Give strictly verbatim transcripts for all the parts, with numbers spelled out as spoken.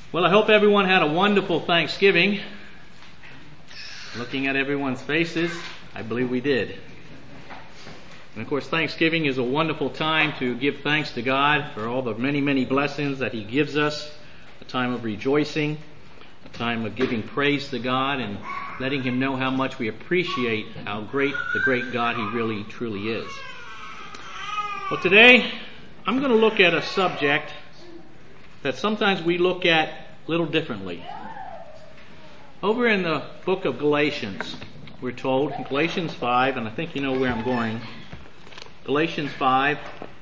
Well, I hope everyone had a wonderful Thanksgiving. Looking at everyone's faces, I believe we did. And of course, Thanksgiving is a wonderful time to give thanks to God for all the many, many blessings that He gives us. A time of rejoicing, a time of giving praise to God and letting Him know how much we appreciate how great the great God He really, truly is. Well, today, I'm going to look at a subject that sometimes we look at a little differently. Over in the book of Galatians, we're told, in Galatians five, and I think you know where I'm going, Galatians five,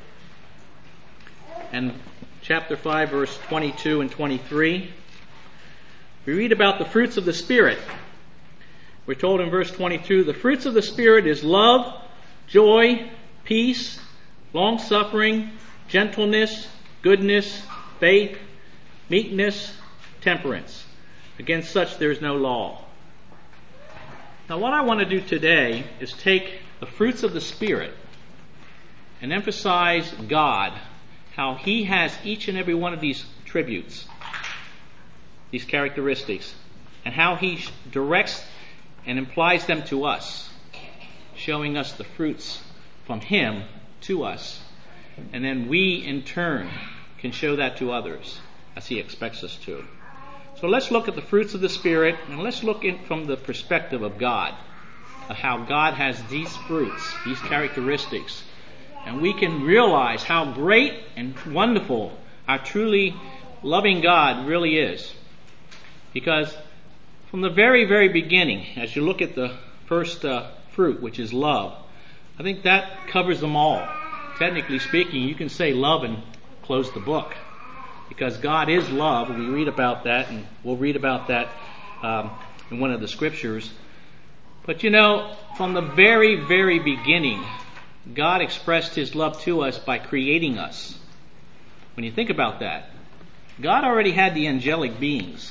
and chapter five, verse twenty-two and twenty-three, we read about the fruits of the Spirit. We're told in verse twenty-two, the fruits of the Spirit is love, joy, peace, long-suffering, gentleness, goodness, faith, meekness, temperance. Against such there is no law. Now what I want to do today is take the fruits of the Spirit and emphasize God, how He has each and every one of these tributes, these characteristics, and how He directs and implies them to us, showing us the fruits from Him to us. And then we, in turn, can show that to others as He expects us to. So let's look at the fruits of the Spirit, and let's look in from the perspective of God, of how God has these fruits, these characteristics, and we can realize how great and wonderful our truly loving God really is. Because from the very, very beginning, as you look at the first uh, fruit, which is love, I think that covers them all. Technically speaking, you can say love and close the book, because God is love. We read about that, and we'll read about that um, in one of the scriptures. But you know, from the very, very beginning, God expressed His love to us by creating us. When you think about that, God already had the angelic beings.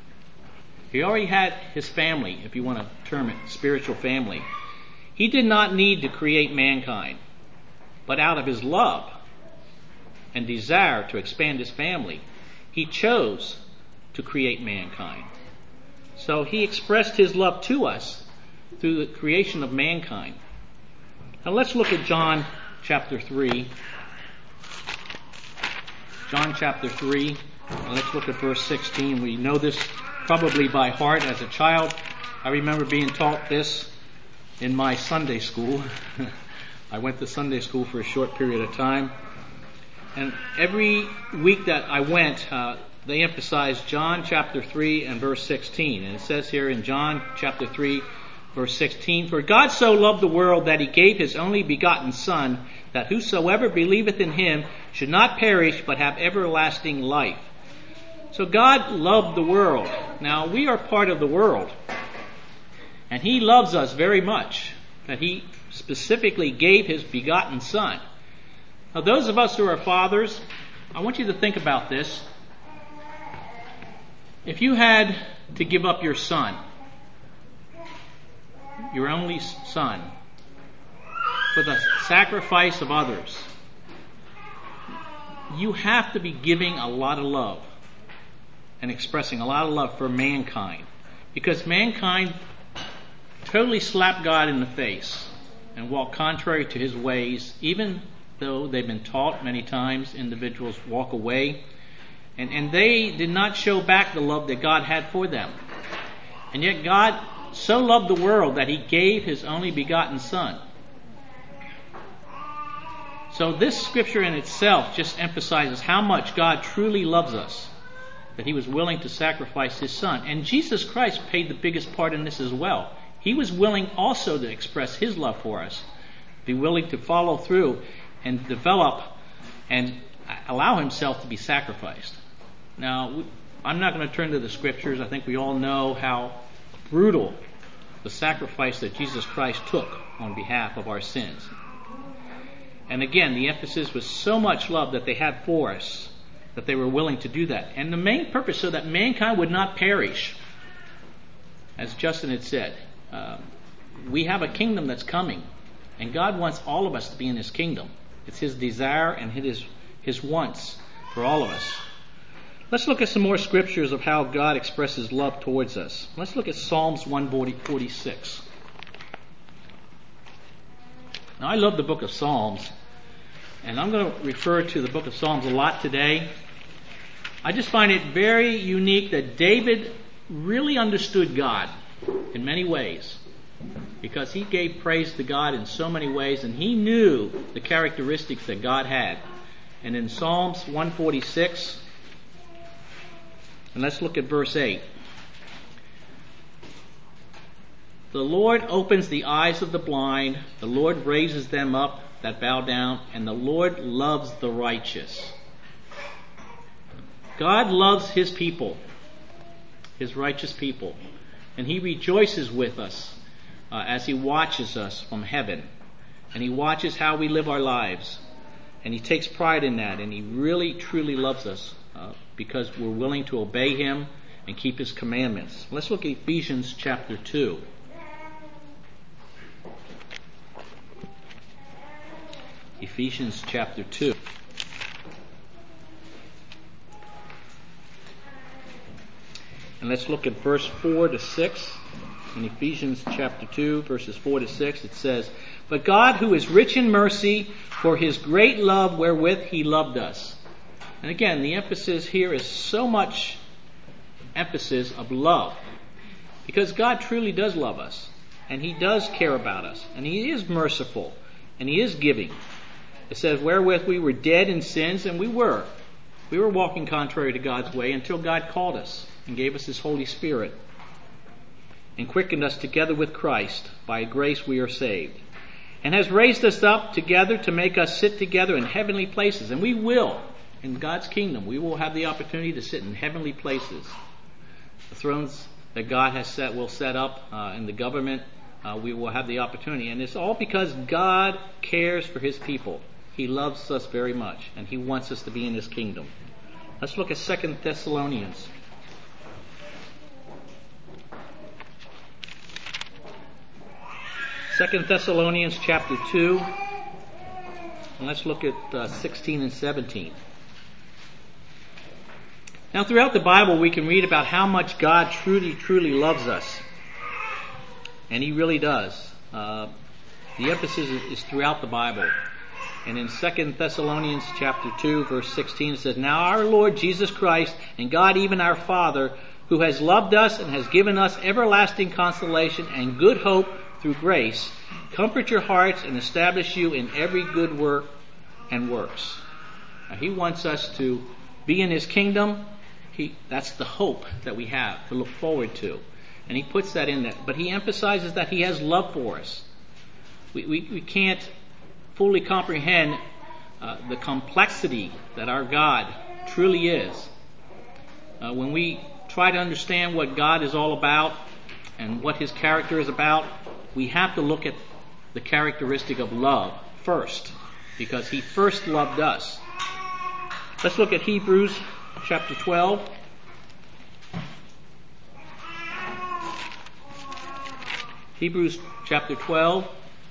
He already had His family, if you want to term it, spiritual family. He did not need to create mankind, but out of His love and desire to expand His family, He chose to create mankind. So He expressed His love to us through the creation of mankind. Now let's look at John chapter three. John chapter three, and let's look at verse sixteen. We know this probably by heart as a child. I remember being taught this in my Sunday school. I went to Sunday school for a short period of time. And every week that I went, uh, they emphasized John chapter three and verse sixteen. And it says here in John chapter three, verse sixteen, for God so loved the world that He gave His only begotten Son, that whosoever believeth in Him should not perish, but have everlasting life. So God loved the world. Now we are part of the world. And He loves us very much, that He specifically gave His begotten Son. Now those of us who are fathers, I want you to think about this. If you had to give up your son, your only son, for the sacrifice of others, you have to be giving a lot of love and expressing a lot of love for mankind. Because mankind totally slapped God in the face and walked contrary to His ways, even though they've been taught many times. Individuals walk away, and, and they did not show back the love that God had for them. And yet God so loved the world that He gave His only begotten Son. So this scripture in itself just emphasizes how much God truly loves us, that He was willing to sacrifice His Son. And Jesus Christ paid the biggest part in this as well. He was willing also to express His love for us, be willing to follow through and develop and allow Himself to be sacrificed. Now, I'm not going to turn to the scriptures. I think we all know how brutal the sacrifice that Jesus Christ took on behalf of our sins. And again, the emphasis was so much love that they had for us, that they were willing to do that. And the main purpose, so that mankind would not perish. As Justin had said, uh, we have a kingdom that's coming, and God wants all of us to be in His kingdom. It's His desire and His His wants for all of us. Let's look at some more scriptures of how God expresses love towards us. Let's look at Psalms one forty-six. Now, I love the book of Psalms, and I'm going to refer to the book of Psalms a lot today. I just find it very unique that David really understood God in many ways, because he gave praise to God in so many ways, and he knew the characteristics that God had. And in Psalms one forty-six, and let's look at verse eight. The Lord opens the eyes of the blind, the Lord raises them up that bow down, and the Lord loves the righteous. God loves his people, his righteous people, and he rejoices with us uh, as he watches us from heaven, and he watches how we live our lives, and he takes pride in that, and he really truly loves us uh, because we're willing to obey him and keep his commandments. Let's look at Ephesians chapter two. Ephesians chapter two. And let's look at verse four to six. In Ephesians chapter two, verses four to six, it says, "But God, who is rich in mercy, for his great love wherewith he loved us." And again, the emphasis here is so much emphasis of love, because God truly does love us, and he does care about us, and he is merciful, and he is giving. It says, "Wherewith we were dead in sins," and we were. We were walking contrary to God's way until God called us and gave us his Holy Spirit and quickened us together with Christ. By grace we are saved. And has raised us up together to make us sit together in heavenly places. And we will, in God's kingdom, we will have the opportunity to sit in heavenly places. The thrones that God has set, will set up uh, in the government, uh, we will have the opportunity. And it's all because God cares for his people. He loves us very much, and he wants us to be in his kingdom. Let's look at Second Thessalonians. Second Thessalonians chapter two, and let's look at uh, sixteen and seventeen. Now, throughout the Bible, we can read about how much God truly, truly loves us, and he really does. Uh, the emphasis is, is throughout the Bible. And in Second Thessalonians chapter two, verse sixteen, it says, "Now our Lord Jesus Christ and God, even our Father, who has loved us and has given us everlasting consolation and good hope through grace, comfort your hearts and establish you in every good work and works." Now, he wants us to be in his kingdom. He, that's the hope that we have to look forward to. And he puts that in there. But he emphasizes that he has love for us. We, we, we can't fully comprehend uh, the complexity that our God truly is. Uh, when we try to understand what God is all about and what his character is about, we have to look at the characteristic of love first, because he first loved us. Let's look at Hebrews chapter twelve. Hebrews chapter twelve.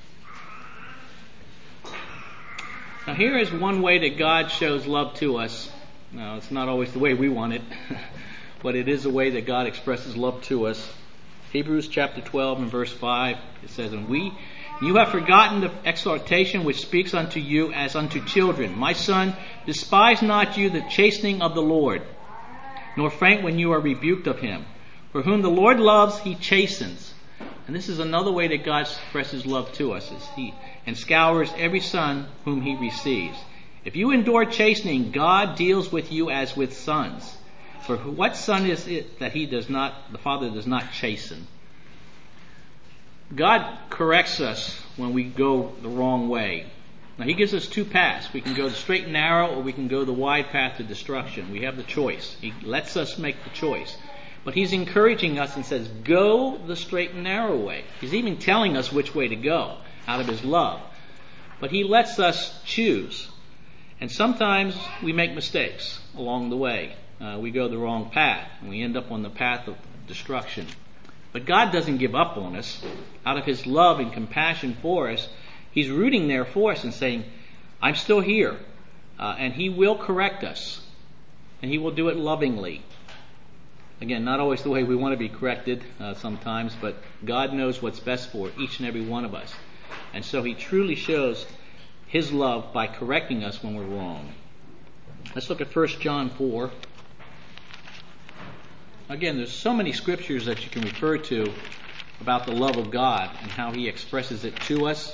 Now, here is one way that God shows love to us. Now, it's not always the way we want it, but it is a way that God expresses love to us. Hebrews chapter twelve and verse five, it says, "And we, you have forgotten the exhortation which speaks unto you as unto children. My son, despise not you the chastening of the Lord, nor faint when you are rebuked of him. For whom the Lord loves, he chastens." And this is another way that God expresses love to us, is he and scours every son whom he receives. If you endure chastening, God deals with you as with sons. For what son is it that he does not, the Father does not chasten? God corrects us when we go the wrong way. Now, he gives us two paths. We can go the straight and narrow, or we can go the wide path to destruction. We have the choice. He lets us make the choice. But he's encouraging us and says, go the straight and narrow way. He's even telling us which way to go out of his love. But he lets us choose. And sometimes we make mistakes along the way. Uh, we go the wrong path, and we end up on the path of destruction. But God doesn't give up on us. Out of his love and compassion for us, he's rooting there for us and saying, I'm still here, uh, and he will correct us. and He will do it lovingly. Again, not always the way we want to be corrected uh, sometimes, but God knows what's best for each and every one of us. And so He truly shows His love by correcting us when we're wrong. Let's look at First John four. Again, there's so many scriptures that you can refer to about the love of God and how He expresses it to us.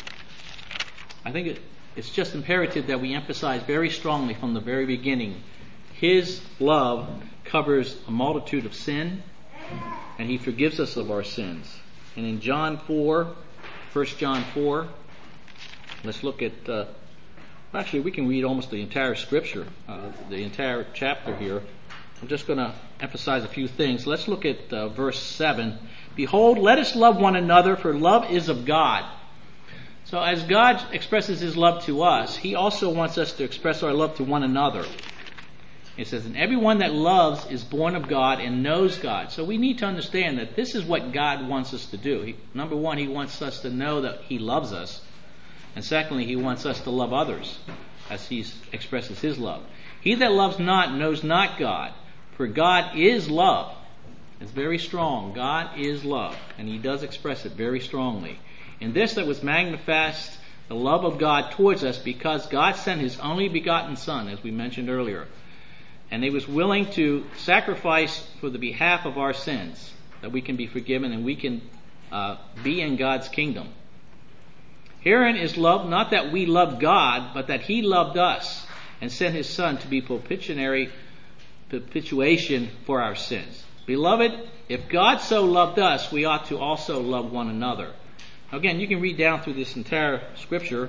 I think it, it's just imperative that we emphasize very strongly from the very beginning, His love covers a multitude of sin, and He forgives us of our sins. And in John four, First John four, let's look at, uh, actually we can read almost the entire scripture, uh, the entire chapter here. I'm just going to emphasize a few things. Let's look at uh, verse seven. Behold, let us love one another, for love is of God. So as God expresses His love to us, He also wants us to express our love to one another. It says, and everyone that loves is born of God and knows God. So we need to understand that this is what God wants us to do. He, number one, He wants us to know that He loves us. And secondly, He wants us to love others as He expresses His love. He that loves not knows not God, for God is love. It's very strong. God is love. And He does express it very strongly. In this that was manifest the love of God towards us, because God sent His only begotten Son, as we mentioned earlier. And He was willing to sacrifice for the behalf of our sins, that we can be forgiven and we can uh, be in God's kingdom. Herein is love, not that we loved God, but that He loved us and sent His Son to be propitiatory propitiation for our sins. Beloved, if God so loved us, we ought to also love one another. Again, you can read down through this entire scripture.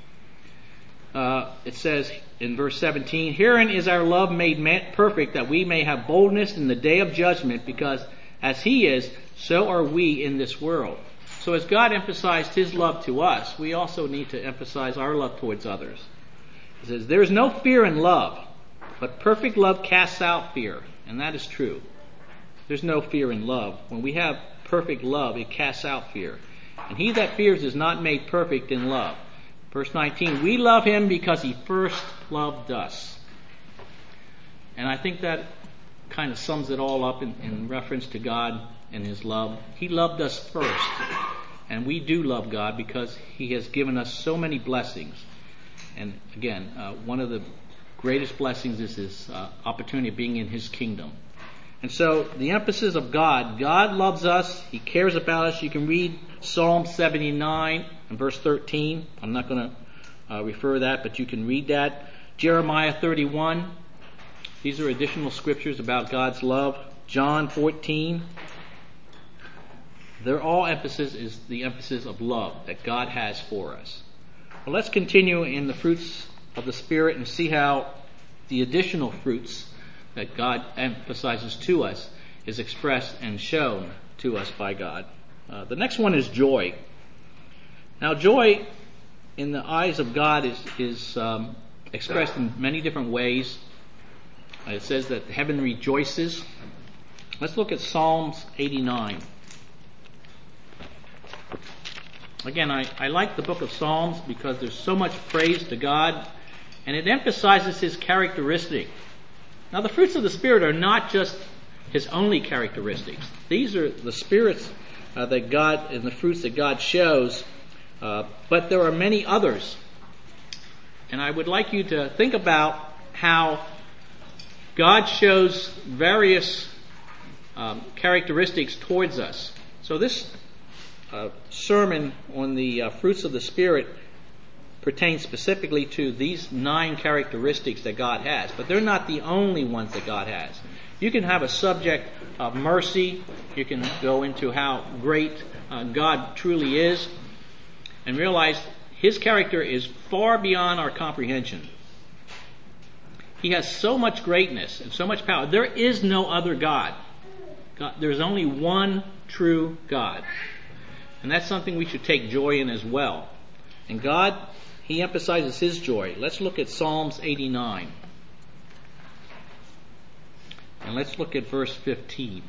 Uh, it says in verse seventeen, herein is our love made perfect, that we may have boldness in the day of judgment, because as He is, so are we in this world. So as God emphasized His love to us, we also need to emphasize our love towards others. It says, there is no fear in love, but perfect love casts out fear. And that is true. There's no fear in love. When we have perfect love, it casts out fear. And he that fears is not made perfect in love. Verse nineteen, we love Him because He first loved us. And I think that kind of sums it all up in, in reference to God and His love. He loved us first. And we do love God because He has given us so many blessings. And again, uh, one of the greatest blessings is His uh, opportunity of being in His kingdom. And so the emphasis of God, God loves us, He cares about us. You can read Psalm seventy-nine and verse thirteen. I'm not going to uh, refer that, but you can read that. Jeremiah thirty-one. These are additional scriptures about God's love. John fourteen. Their all emphasis is the emphasis of love that God has for us. Well, let's continue in the fruits of the Spirit and see how the additional fruits that God emphasizes to us is expressed and shown to us by God. Uh, the next one is joy. Now, joy in the eyes of God is, is um, expressed in many different ways. Uh, it says that heaven rejoices. Let's look at Psalms eighty-nine. Again, I, I like the book of Psalms because there's so much praise to God, and it emphasizes His characteristic. Now, the fruits of the Spirit are not just His only characteristics. These are the spirits uh, that God, and the fruits that God shows, uh, but there are many others. And I would like you to think about how God shows various um, characteristics towards us. So this uh, sermon on the uh, fruits of the Spirit pertains specifically to these nine characteristics that God has. But they're not the only ones that God has. You can have a subject of mercy. You can go into how great uh, God truly is and realize His character is far beyond our comprehension. He has so much greatness and so much power. There is no other God. God there's only one true God. And that's something we should take joy in as well. And God, He emphasizes His joy. Let's look at Psalms eighty-nine. And let's look at verse fifteen.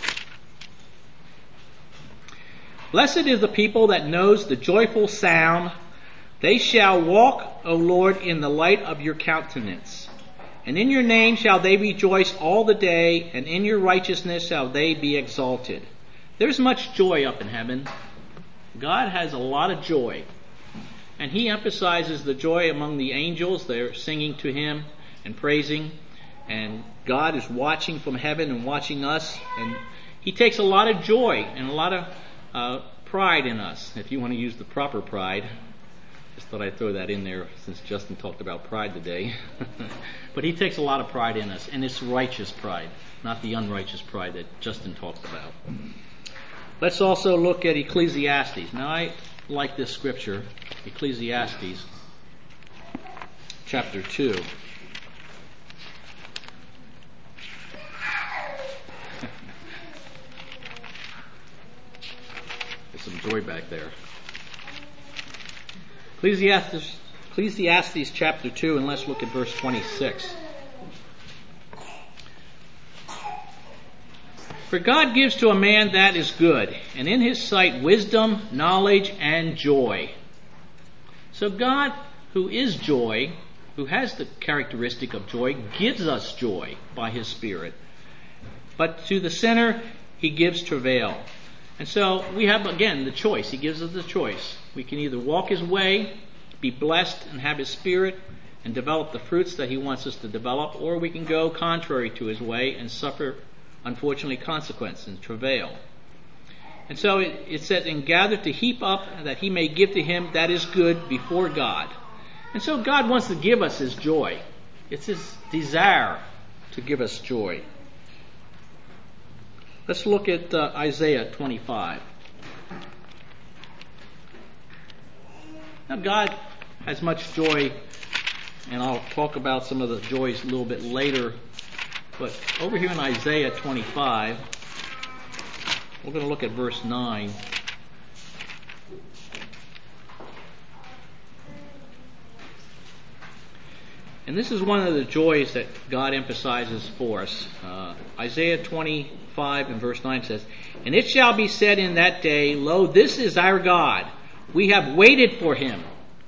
Blessed is the people that knows the joyful sound. They shall walk, O Lord, in the light of your countenance. And in your name shall they rejoice all the day, and in your righteousness shall they be exalted. There's much joy up in heaven. God has a lot of joy. And he emphasizes the joy among the angels. They're singing to him and praising. And God is watching from heaven and watching us. And he takes a lot of joy and a lot of uh, pride in us, if you want to use the proper pride. Just thought I'd throw that in there since Justin talked about pride today. But he takes a lot of pride in us, and it's righteous pride, not the unrighteous pride that Justin talked about. Let's also look at Ecclesiastes. Now, I like this scripture, Ecclesiastes chapter two. There's some joy back there. Ecclesiastes, Ecclesiastes chapter two, and let's look at verse twenty-six. For God gives to a man that is good, and in his sight wisdom, knowledge, and joy. So God, who is joy, who has the characteristic of joy, gives us joy by his Spirit. But to the sinner, he gives travail. And so we have, again, the choice. He gives us the choice. We can either walk his way, be blessed, and have his Spirit, and develop the fruits that he wants us to develop, or we can go contrary to his way and suffer, unfortunately, consequence and travail. And so it, it says, and gather to heap up that he may give to him that is good before God. And so God wants to give us his joy. It's his desire to give us joy. Let's look at uh, Isaiah twenty-five. Now God has much joy, and I'll talk about some of the joys a little bit later. But over here in Isaiah twenty-five, we're going to look at verse nine. And this is one of the joys that God emphasizes for us. Uh, Isaiah twenty-five and verse nine says, and it shall be said in that day, lo, this is our God. We have waited for him,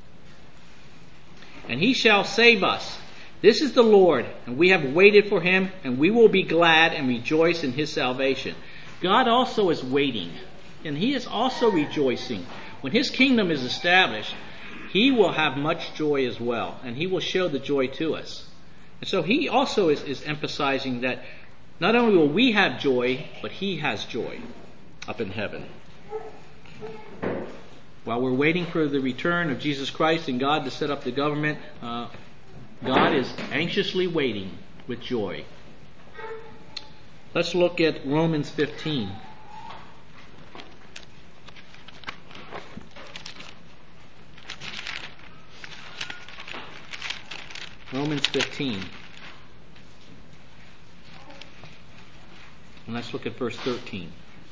and he shall save us. This is the Lord, and we have waited for him, and we will be glad and rejoice in his salvation. God also is waiting, and he is also rejoicing. When his kingdom is established, he will have much joy as well, and he will show the joy to us. And so he also is, is emphasizing that not only will we have joy, but he has joy up in heaven. While we're waiting for the return of Jesus Christ and God to set up the government, uh, God is anxiously waiting with joy. Let's look at Romans fifteen. Romans fifteen. And let's look at verse thirteen.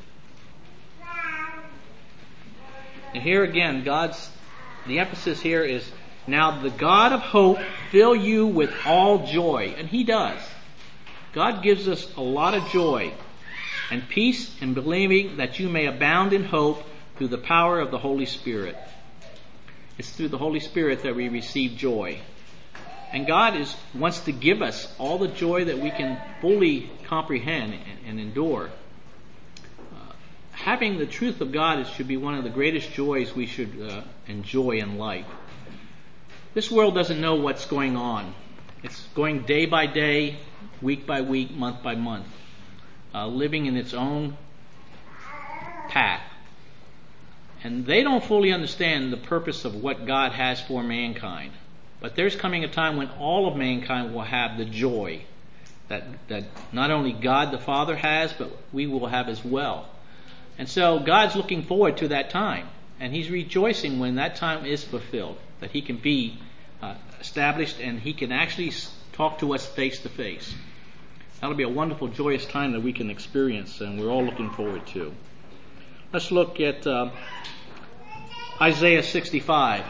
And here again, God's, the emphasis here is, now the God of hope fill you with all joy. And he does. God gives us a lot of joy and peace in believing that you may abound in hope through the power of the Holy Spirit. It's through the Holy Spirit that we receive joy. And God is wants to give us all the joy that we can fully comprehend and, and endure. Uh, having the truth of God is, should be one of the greatest joys we should uh, enjoy in life. This world doesn't know what's going on. It's going day by day, week by week, month by month, uh, living in its own path. And they don't fully understand the purpose of what God has for mankind. But there's coming a time when all of mankind will have the joy that, that not only God the Father has, but we will have as well. And so God's looking forward to that time. And he's rejoicing when that time is fulfilled, that he can be uh, established and he can actually talk to us face to face. That'll be a wonderful, joyous time that we can experience, and we're all looking forward to. Let's look at uh, Isaiah sixty-five.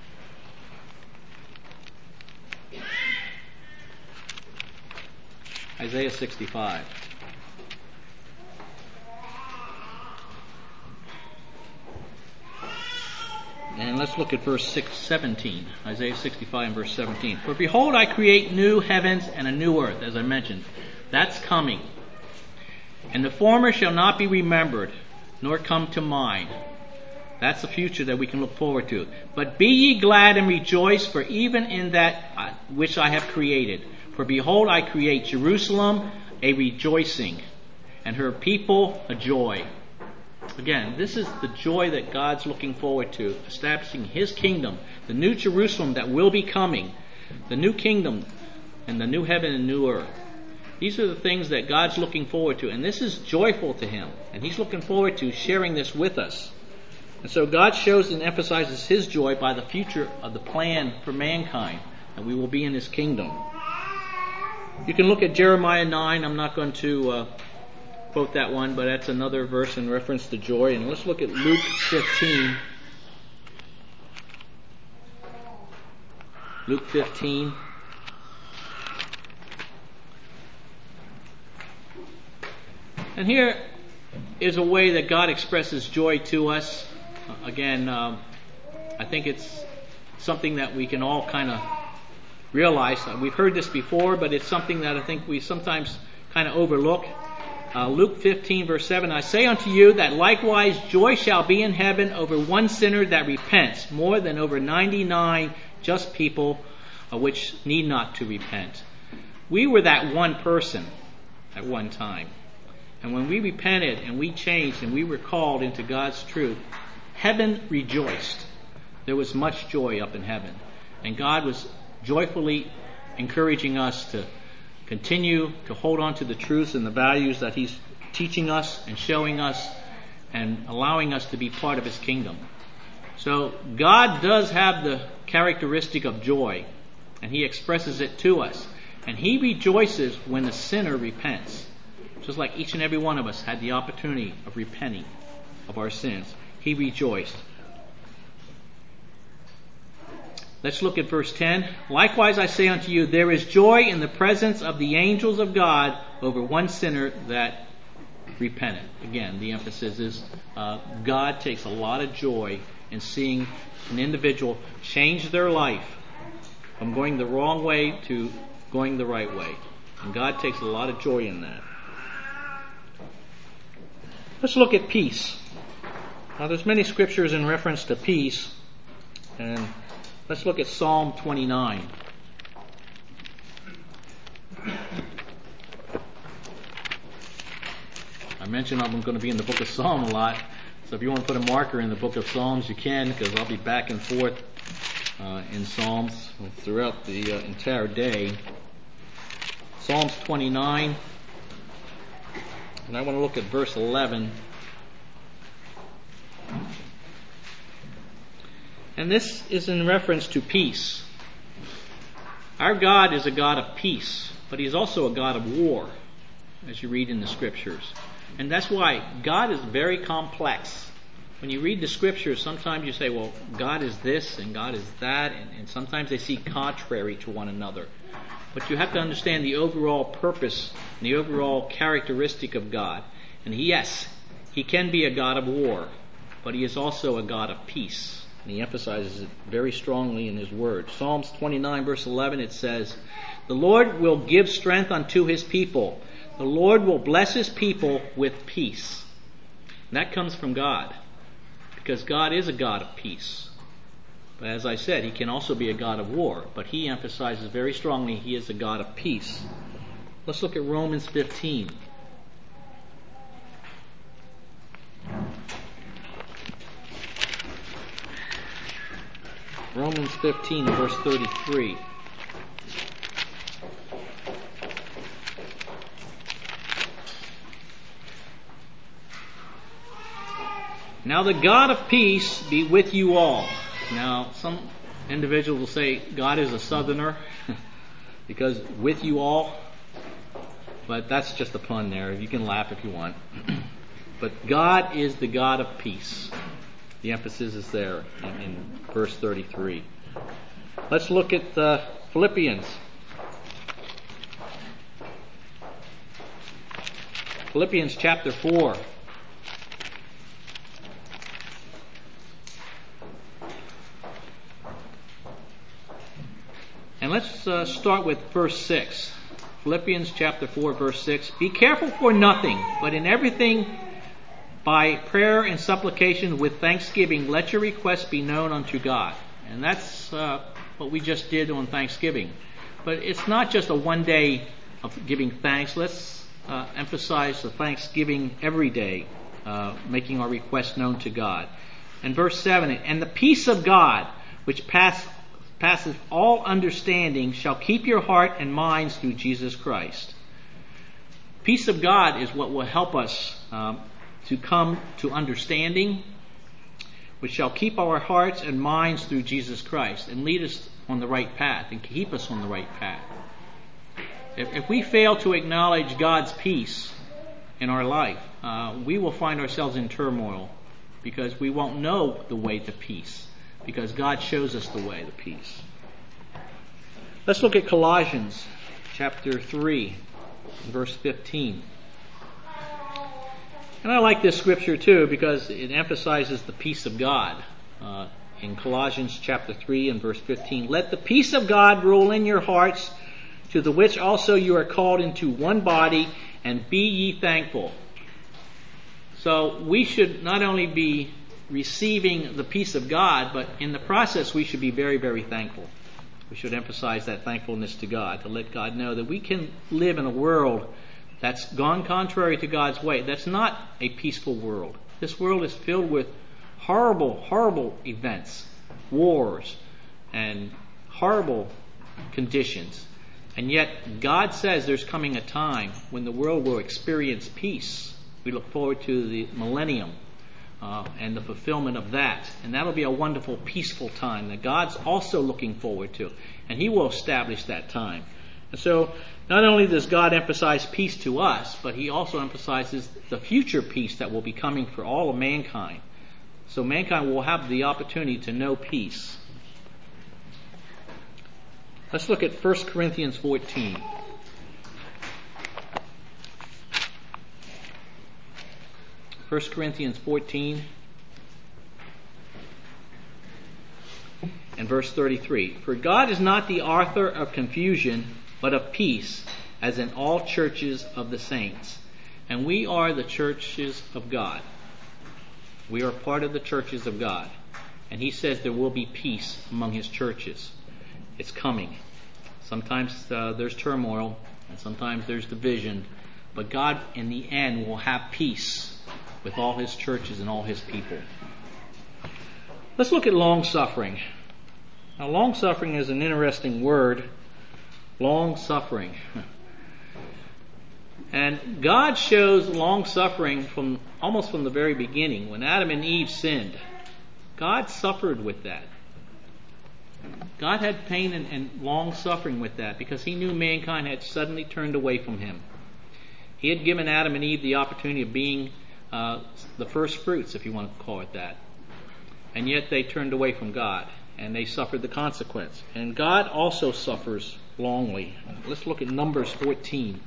Isaiah sixty-five. And let's look at verse six, seventeen. Isaiah sixty-five and verse seventeen. For behold, I create new heavens and a new earth, as I mentioned. That's coming. And the former shall not be remembered, nor come to mind. That's the future that we can look forward to. But be ye glad and rejoice, for even in that which I have created. For behold, I create Jerusalem a rejoicing, and her people a joy. Again, this is the joy that God's looking forward to, establishing His kingdom, the new Jerusalem that will be coming, the new kingdom, and the new heaven and new earth. These are the things that God's looking forward to, and this is joyful to Him, and He's looking forward to sharing this with us. And so God shows and emphasizes His joy by the future of the plan for mankind, that we will be in His kingdom. You can look at Jeremiah nine. I'm not going to uh, quote that one, but that's another verse in reference to joy. And let's look at Luke fifteen. Luke fifteen. And here is a way that God expresses joy to us. Uh, again, um, I think it's something that we can all kind of realize. Uh, we've heard this before, but it's something that I think we sometimes kind of overlook. Uh, Luke fifteen verse seven, I say unto you that likewise joy shall be in heaven over one sinner that repents, more than over ninety-nine just people uh, which need not to repent. We were that one person at one time. And when we repented and we changed and we were called into God's truth, heaven rejoiced. There was much joy up in heaven. And God was joyfully encouraging us to continue to hold on to the truths and the values that He's teaching us and showing us and allowing us to be part of His kingdom. So God does have the characteristic of joy, and He expresses it to us. And He rejoices when the sinner repents. Just like each and every one of us had the opportunity of repenting of our sins, He rejoiced. Let's look at verse ten. Likewise I say unto you, there is joy in the presence of the angels of God over one sinner that repented. Again, the emphasis is uh, God takes a lot of joy in seeing an individual change their life from going the wrong way to going the right way. And God takes a lot of joy in that. Let's look at peace. Now there's many scriptures in reference to peace, and let's look at Psalm twenty-nine. I mentioned I'm going to be in the book of Psalm a lot, so if you want to put a marker in the book of Psalms, you can, because I'll be back and forth uh, in Psalms throughout the uh, entire day. Psalms twenty-nine, and I want to look at verse eleven. And this is in reference to peace. Our God is a God of peace, but He's also a God of war, as you read in the scriptures. And that's why God is very complex. When you read the scriptures, sometimes you say, well, God is this and God is that, and, and sometimes they seem contrary to one another. But you have to understand the overall purpose and the overall characteristic of God. And he, yes, He can be a God of war, but He is also a God of peace. And He emphasizes it very strongly in His word. Psalms twenty-nine verse eleven, it says, the Lord will give strength unto His people. The Lord will bless His people with peace. And that comes from God, because God is a God of peace. But as I said, He can also be a God of war, but He emphasizes very strongly He is a God of peace. Let's look at Romans fifteen. Romans fifteen, verse thirty-three. Now the God of peace be with you all. Now some individuals will say God is a southerner because with you all, but that's just a pun there. You can laugh if you want. But God is the God of peace. The emphasis is there in, in verse thirty-three. Let's look at uh, Philippians. Philippians chapter four. And let's uh, start with verse six. Philippians chapter four, verse six. Be careful for nothing, but in everything by prayer and supplication with thanksgiving, let your requests be known unto God. And that's uh, what we just did on Thanksgiving. But it's not just a one day of giving thanks. Let's uh, emphasize the thanksgiving every day, uh, making our requests known to God. And verse seven, and the peace of God, which pass, passeth all understanding, shall keep your heart and minds through Jesus Christ. Peace of God is what will help us um, to come to understanding, which shall keep our hearts and minds through Jesus Christ and lead us on the right path and keep us on the right path. If, if we fail to acknowledge God's peace in our life, uh, we will find ourselves in turmoil because we won't know the way to peace, because God shows us the way to peace. Let's look at Colossians chapter three, verse fifteen. And I like this scripture too because it emphasizes the peace of God. Uh, in Colossians chapter three and verse fifteen, let the peace of God rule in your hearts, to the which also you are called into one body, and be ye thankful. So we should not only be receiving the peace of God, but in the process we should be very, very thankful. We should emphasize that thankfulness to God, to let God know that we can live in a world that's gone contrary to God's way. That's not a peaceful world. This world is filled with horrible, horrible events, wars, and horrible conditions. And yet God says there's coming a time when the world will experience peace. We look forward to the millennium uh, and the fulfillment of that. And that'll be a wonderful, peaceful time that God's also looking forward to. And He will establish that time. And so not only does God emphasize peace to us, but He also emphasizes the future peace that will be coming for all of mankind. So mankind will have the opportunity to know peace. Let's look at First Corinthians fourteen. First Corinthians fourteen and verse thirty-three. For God is not the author of confusion, but of peace, as in all churches of the saints. And we are the churches of God. We are part of the churches of God. And He says there will be peace among His churches. It's coming. Sometimes uh, there's turmoil, and sometimes there's division. But God, in the end, will have peace with all His churches and all His people. Let's look at long-suffering. Now, long-suffering is an interesting word. Long-suffering. And God shows long-suffering from almost from the very beginning. When Adam and Eve sinned, God suffered with that. God had pain and, and long-suffering with that because He knew mankind had suddenly turned away from Him. He had given Adam and Eve the opportunity of being uh, the first fruits, if you want to call it that. And yet they turned away from God, and they suffered the consequence. And God also suffers longly. Let's look at Numbers fourteen.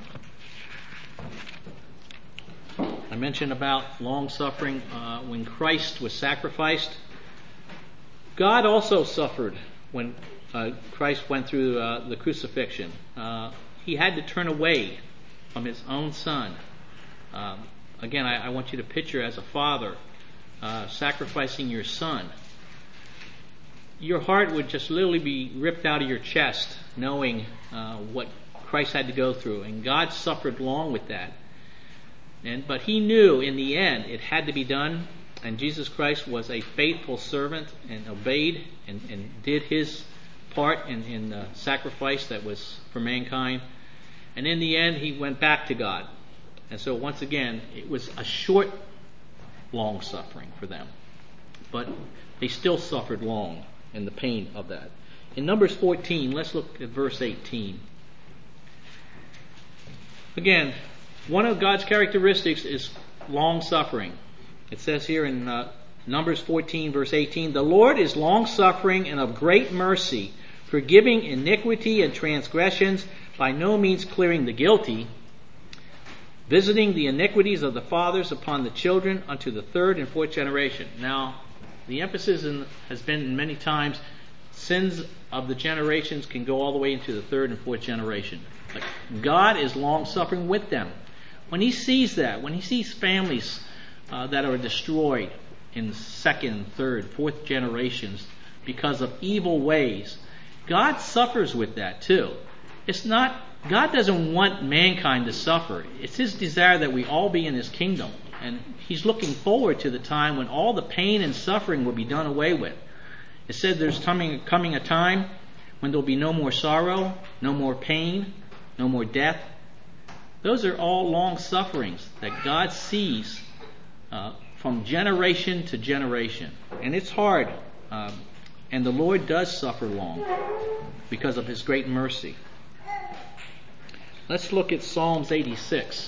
I mentioned about long-suffering uh, when Christ was sacrificed. God also suffered when uh, Christ went through uh, the crucifixion. Uh, he had to turn away from His own Son. Um, again, I, I want you to picture as a father uh, sacrificing your son. Your heart would just literally be ripped out of your chest knowing uh, what Christ had to go through. And God suffered long with that. And But He knew in the end it had to be done. And Jesus Christ was a faithful servant and obeyed and, and did His part in, in the sacrifice that was for mankind. And in the end, He went back to God. And so once again, it was a short, long suffering for them. But they still suffered long in the pain of that. In Numbers fourteen, let's look at verse eighteen. Again, one of God's characteristics is long suffering. It says here in uh, Numbers fourteen, verse eighteen, the Lord is long suffering and of great mercy, forgiving iniquity and transgressions, by no means clearing the guilty, visiting the iniquities of the fathers upon the children unto the third and fourth generation. Now, the emphasis in, has been many times sins of the generations can go all the way into the third and fourth generation. But God is long-suffering with them. When he sees that, when he sees families uh, that are destroyed in second, third, fourth generations because of evil ways, God suffers with that too. It's not, God doesn't want mankind to suffer. It's his desire that we all be in his kingdom. And he's looking forward to the time when all the pain and suffering will be done away with. It said there's coming, coming a time when there'll be no more sorrow, no more pain, no more death. Those are all long sufferings that God sees uh, from generation to generation. And it's hard. Um, and the Lord does suffer long because of his great mercy. Let's look at Psalms eighty-six.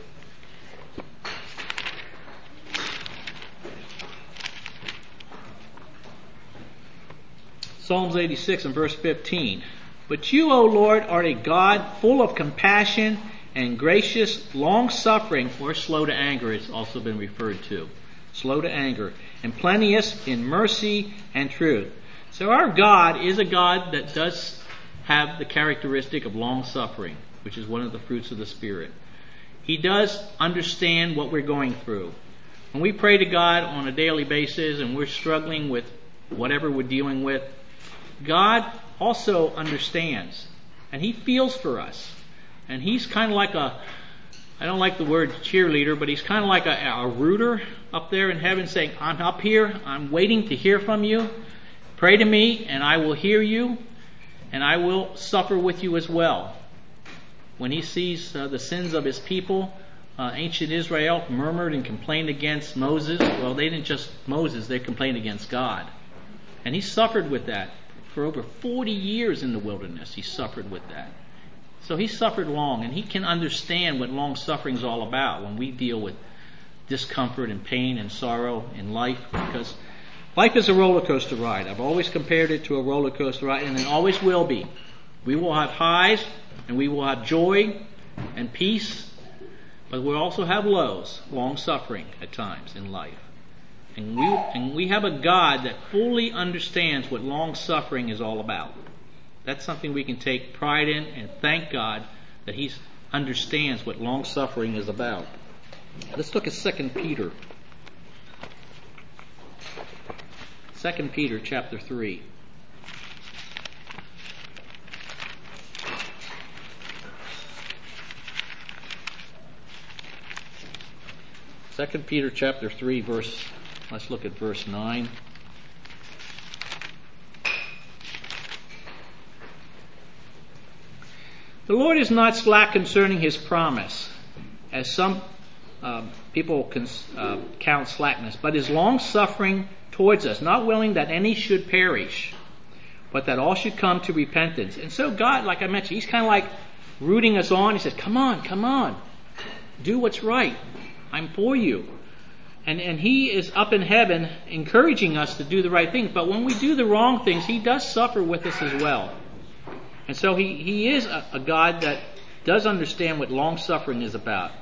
Psalms eighty-six and verse fifteen. But you, O Lord, are a God full of compassion and gracious, long-suffering, or slow to anger, it's also been referred to. Slow to anger, and plenteous in mercy and truth. So our God is a God that does have the characteristic of long-suffering, which is one of the fruits of the Spirit. He does understand what we're going through. When we pray to God on a daily basis and we're struggling with whatever we're dealing with, God also understands, and he feels for us. And he's kind of like a, I don't like the word cheerleader, but he's kind of like a, a rooter up there in heaven saying, I'm up here, I'm waiting to hear from you. Pray to me, and I will hear you, and I will suffer with you as well. When he sees uh, the sins of his people, uh, ancient Israel murmured and complained against Moses. Well, they didn't just Moses, they complained against God. And he suffered with that. For over forty years in the wilderness, he suffered with that. So he suffered long, and he can understand what long suffering is all about when we deal with discomfort and pain and sorrow in life, because life is a roller coaster ride. I've always compared it to a roller coaster ride, and it always will be. We will have highs, and we will have joy and peace, but we'll also have lows, long suffering at times in life. And we, and we have a God that fully understands what long suffering is all about. That's something we can take pride in and thank God that he understands what long suffering is about. Let's look at Second Peter. Second Peter chapter three. Second Peter chapter three, verse, let's look at verse nine. The Lord is not slack concerning his promise, as some uh, people can, uh, count slackness, but is long-suffering towards us, not willing that any should perish, but that all should come to repentance. And so God, like I mentioned, he's kind of like rooting us on. He says, come on, come on, do what's right. I'm for you. And, and he is up in heaven encouraging us to do the right things. But when we do the wrong things, he does suffer with us as well. And so he, he is a, a God that does understand what long-suffering is about.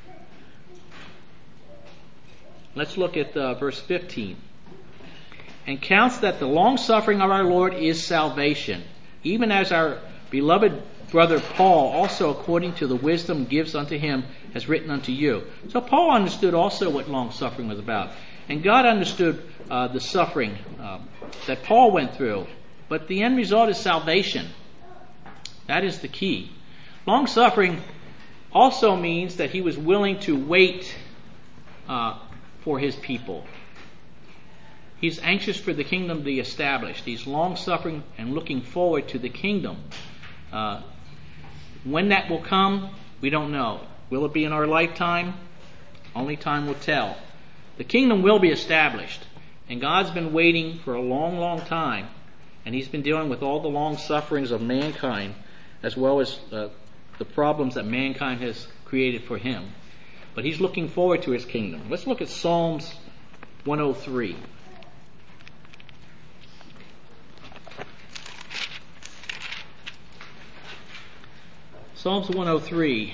Let's look at uh, verse fifteen. And counts that the long-suffering of our Lord is salvation, even as our beloved brother Paul also according to the wisdom gives unto him has written unto you. So Paul understood also what long-suffering was about. And God understood uh, the suffering um, that Paul went through. But the end result is salvation. That is the key. Long-suffering also means that he was willing to wait uh, for his people. He's anxious for the kingdom to be established. He's long-suffering and looking forward to the kingdom. Uh, when that will come, we don't know. Will it be in our lifetime? Only time will tell. The kingdom will be established. And God's been waiting for a long, long time. And he's been dealing with all the long sufferings of mankind, as well as uh, the problems that mankind has created for him. But he's looking forward to his kingdom. Let's look at Psalms one oh three. Psalms one oh three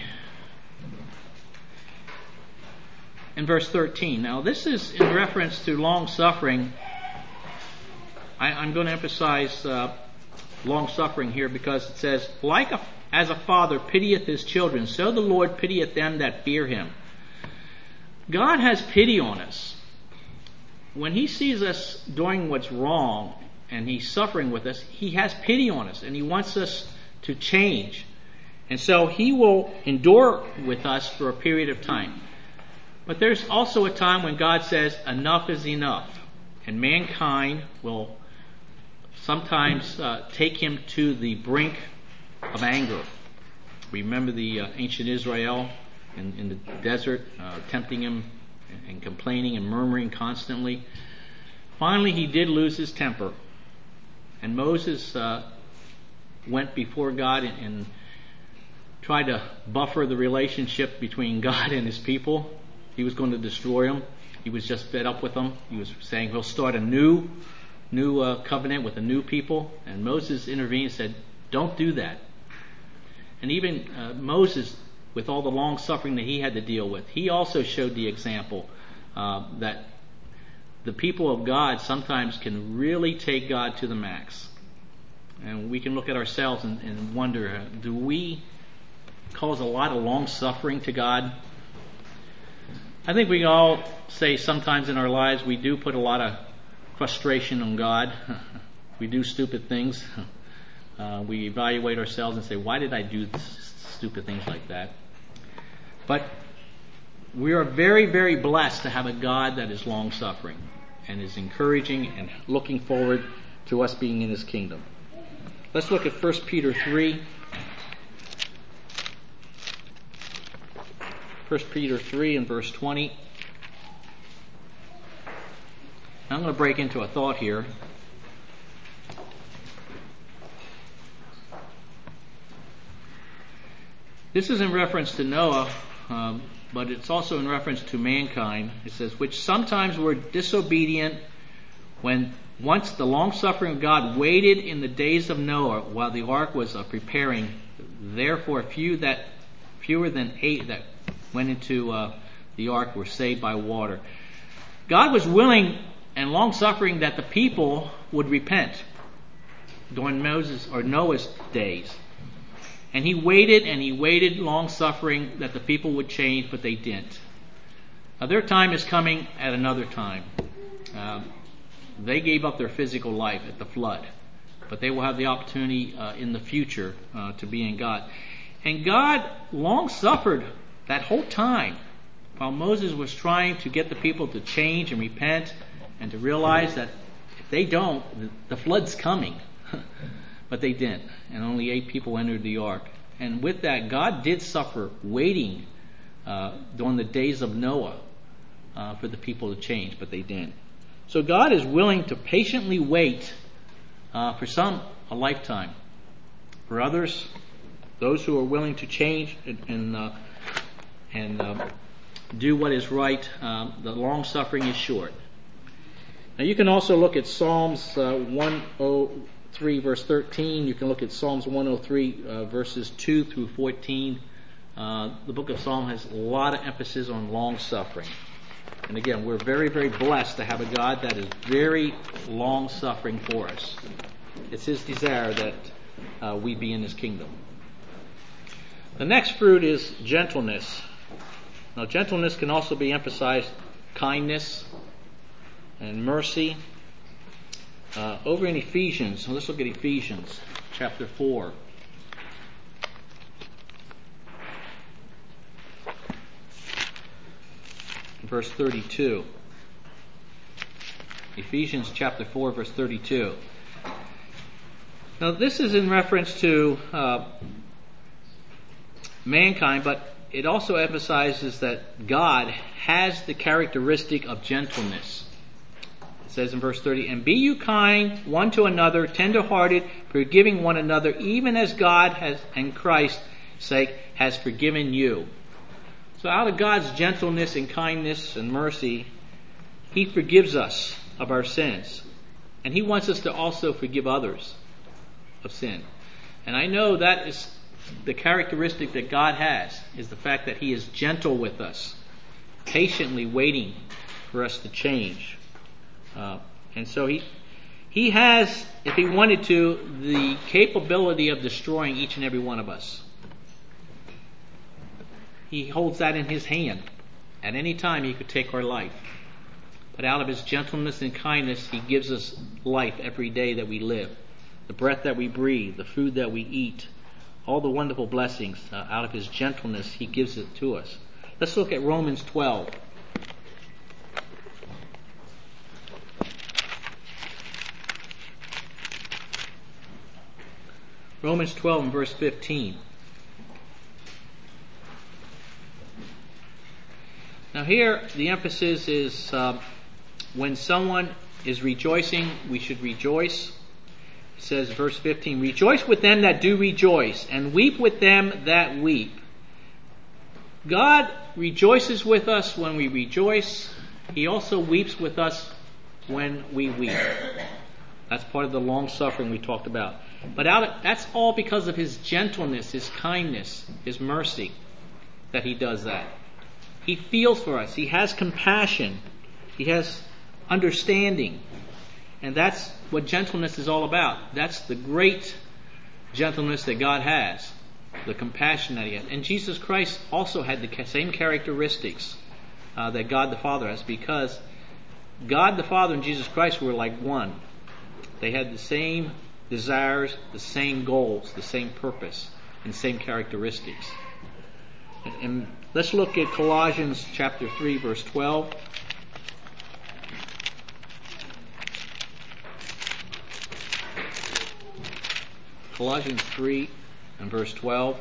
and verse thirteen. Now this is in reference to long suffering I, I'm going to emphasize uh, long-suffering here because it says, like a, as a father pitieth his children, so the Lord pitieth them that fear him. God has pity on us. When he sees us doing what's wrong and he's suffering with us, he has pity on us and he wants us to change. And so he will endure with us for a period of time. But there's also a time when God says, enough is enough. And mankind will sometimes uh, take him to the brink of anger. Remember the uh, ancient Israel in, in the desert, uh, tempting him and complaining and murmuring constantly. Finally, he did lose his temper. And Moses uh, went before God and, and tried to buffer the relationship between God and his people. He was going to destroy them. He was just fed up with them. He was saying he'll start a new new uh, covenant with a new people. And Moses intervened and said, don't do that. And even uh, Moses, with all the long suffering that he had to deal with, he also showed the example uh, that the people of God sometimes can really take God to the max. And we can look at ourselves and, and wonder, do we cause a lot of long suffering to God? I think we can all say sometimes in our lives we do put a lot of frustration on God. We do stupid things. Uh, we evaluate ourselves and say, why did I do this, stupid things like that? But we are very, very blessed to have a God that is long-suffering and is encouraging and looking forward to us being in his kingdom. Let's look at First Peter three. First Peter three and verse twenty. I'm going to break into a thought here. This is in reference to Noah, um, but it's also in reference to mankind. It says, which sometimes were disobedient when once the long-suffering of God waited in the days of Noah while the ark was uh, preparing. Therefore, few that fewer than eight that went into uh, the ark were saved by water. God was willing and long-suffering that the people would repent during Moses or Noah's days. And he waited and he waited long-suffering that the people would change, but they didn't. Now their time is coming at another time. Uh, they gave up their physical life at the flood, but they will have the opportunity uh, in the future uh, to be in God. And God long-suffered that whole time while Moses was trying to get the people to change and repent and to realize that if they don't, the flood's coming. But they didn't, and only eight people entered the ark. And with that, God did suffer waiting uh, during the days of Noah uh, for the people to change, but they didn't. So God is willing to patiently wait uh, for some a lifetime. For others, those who are willing to change and and, uh, and uh, do what is right, uh, the long suffering is short. Now you can also look at Psalms uh, one oh three verse thirteen. You can look at Psalms one oh three uh, verses two through fourteen. Uh, the book of Psalms has a lot of emphasis on long suffering. And again, we're very, very blessed to have a God that is very long suffering for us. It's his desire that uh, we be in his kingdom. The next fruit is gentleness. Now, gentleness can also be emphasized kindness and mercy. Uh, over in Ephesians, so let's look at Ephesians chapter four. Verse thirty-two. Ephesians chapter four, verse thirty-two. Now this is in reference to uh, mankind, but it also emphasizes that God has the characteristic of gentleness. It says in verse thirty, and be you kind one to another, tender-hearted, forgiving one another, even as God has, and Christ's sake, has forgiven you. So out of God's gentleness and kindness and mercy, he forgives us of our sins. And he wants us to also forgive others of sin. And I know that is the characteristic that God has, is the fact that he is gentle with us, patiently waiting for us to change. Uh, and so he He has, if he wanted to, the capability of destroying each and every one of us. He holds that in his hand. At any time he could take our life. But out of his gentleness and kindness, he gives us life every day that we live. The breath that we breathe, the food that we eat, all the wonderful blessings, uh, out of his gentleness, he gives it to us. Let's look at Romans twelve. Romans twelve and verse fifteen. Now here, the emphasis is uh, when someone is rejoicing, we should rejoice. It says, verse fifteen, rejoice with them that do rejoice, and weep with them that weep. God rejoices with us when we rejoice. He also weeps with us when we weep. That's part of the long suffering we talked about. But out of, that's all because of his gentleness, his kindness, his mercy, that he does that. He feels for us. He has compassion. He has understanding. And that's what gentleness is all about. That's the great gentleness that God has. The compassion that he has. And Jesus Christ also had the same characteristics uh, that God the Father has, because God the Father and Jesus Christ were like one. They had the same desires, the same goals, the same purpose, and same characteristics. And, and let's look at Colossians chapter three, verse twelve. Colossians three and verse twelve.